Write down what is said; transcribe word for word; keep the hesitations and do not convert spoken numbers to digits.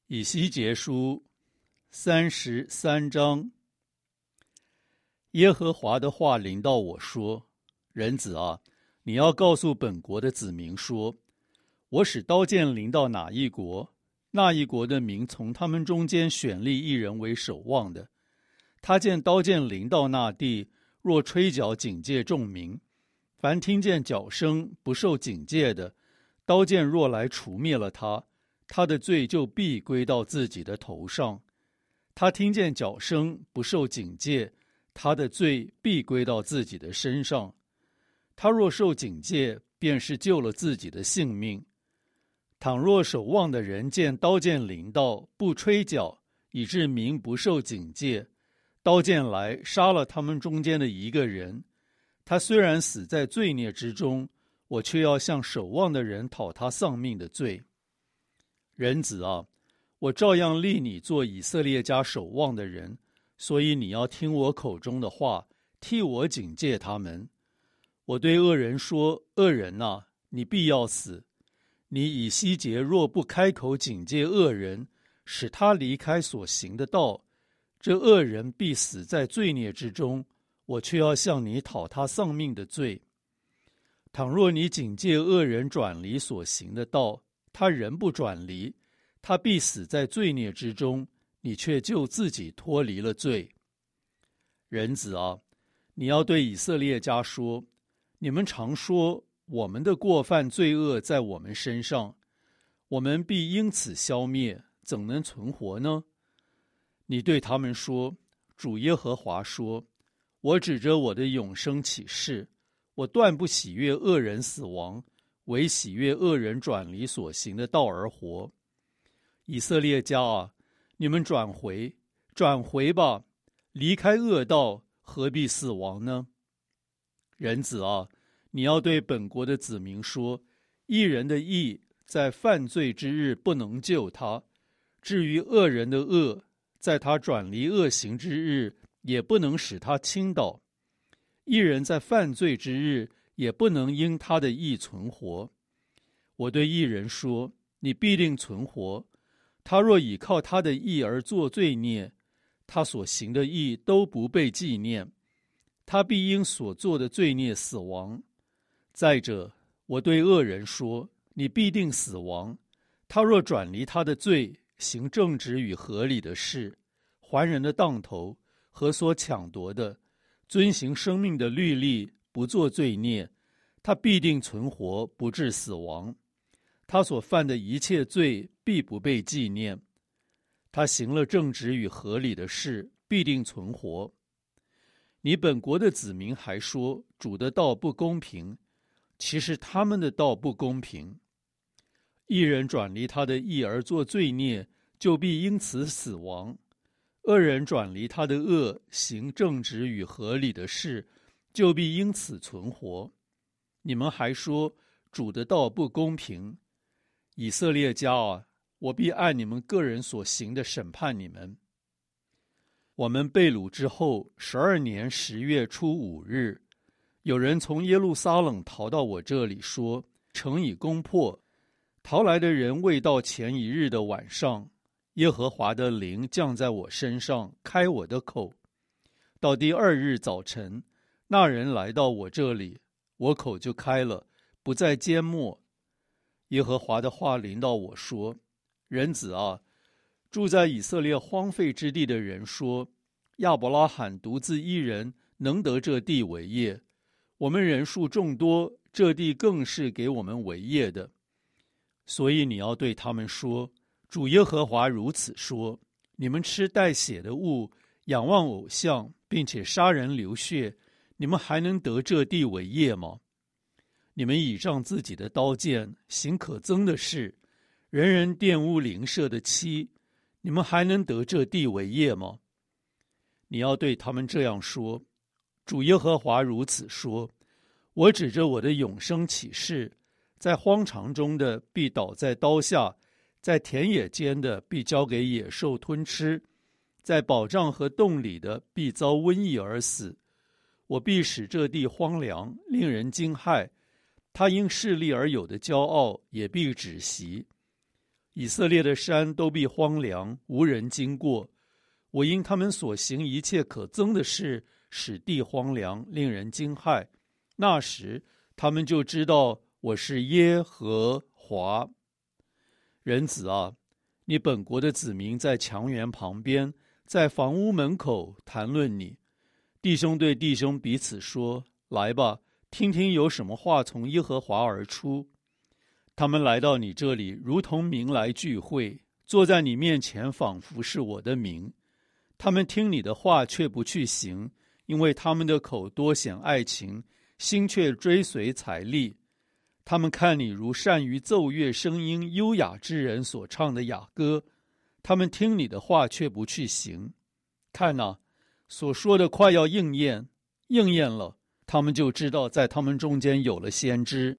以西结书三十三章。耶和华的话临到我说：人子啊，你要告诉本国的子民说，我使刀剑临到哪一国，那一国的民从他们中间选立一人为守望的。他见刀剑临到那地，若吹角警戒众民，凡听见角声不受警戒的，刀剑若来除灭了他，他的罪就必归到自己的头上。他听见角声不受警戒，他的罪必归到自己的身上。他若受警戒，便是救了自己的性命。倘若守望的人见刀剑临到，不吹角，以致民不受警戒，刀剑来杀了他们中间的一个人，他虽然死在罪孽之中，我却要向守望的人讨他丧命的罪。人子啊，我照样立你做以色列家守望的人，所以你要听我口中的话，替我警戒他们。我对恶人说：恶人啊，你必要死。你以西结若不开口警戒恶人，使他离开所行的道，这恶人必死在罪孽之中，我却要向你讨他丧命的罪。倘若你警戒恶人转离所行的道，他仍不转离，他必死在罪孽之中，你却救自己脱离了罪。人子啊，你要对以色列家说：你们常说我们的过犯罪恶在我们身上，我们必因此消灭，怎能存活呢？你对他们说：主耶和华说，我指着我的永生起誓，我断不喜悦恶人死亡，唯喜悦恶人转离所行的道而活。以色列家啊，你们转回，转回吧，离开恶道，何必死亡呢？人子啊，你要对本国的子民说：义人的义在犯罪之日不能救他，至于恶人的恶，在他转离恶行之日也不能使他倾倒。义人在犯罪之日也不能因他的义存活。我对义人说：你必定存活。他若倚靠他的义而作罪孽，他所行的义都不被纪念，他必因所做的罪孽死亡。再者，我对恶人说：你必定死亡。他若转离他的罪，行正直与合理的事，还人的当头和所抢夺的，遵行生命的律例，不做罪孽，他必定存活，不致死亡。他所犯的一切罪必不被纪念。他行了正直与合理的事，必定存活。你本国的子民还说主的道不公平，其实他们的道不公平。义人转离他的义而作罪孽，就必因此死亡；恶人转离他的恶，行正直与合理的事，就必因此存活。你们还说主的道不公平。以色列家啊，我必按你们个人所行的审判你们。我们被掳之后，十二年十月初五日，有人从耶路撒冷逃到我这里，说城已攻破。逃来的人未到前一日的晚上，耶和华的灵降在我身上，开我的口。到第二日早晨，那人来到我这里，我口就开了，不再缄默。耶和华的话临到我说：人子啊，住在以色列荒废之地的人说，亚伯拉罕独自一人能得这地为业，我们人数众多，这地更是给我们为业的。所以你要对他们说：主耶和华如此说，你们吃带血的物，仰望偶像，并且杀人流血，你们还能得这地为业吗？你们倚仗自己的刀剑，行可憎的事，人人玷污邻舍的妻，你们还能得这地为业吗？你要对他们这样说：主耶和华如此说，我指着我的永生起誓，在荒场中的必倒在刀下，在田野间的必交给野兽吞吃，在宝藏和洞里的必遭瘟疫而死。我必使这地荒凉，令人惊骇，他因势利而有的骄傲也必止息。 以色列的山都必荒凉，无人经过。我因他们所行一切可憎的事，使地荒凉，令人惊骇。那时，他们就知道我是耶和华。人子啊，你本国的子民在墙垣旁边，在房屋门口谈论你。弟兄对弟兄彼此说：来吧，听听有什么话从耶和华而出。他们来到你这里，如同民来聚会，坐在你面前，仿佛是我的民。他们听你的话，却不去行，因为他们的口多显爱情，心却追随财力。他们看你如善于奏乐声音优雅之人所唱的雅歌，他们听你的话，却不去行。看哪，所说的快要应验，应验了，他们就知道在他们中间有了先知。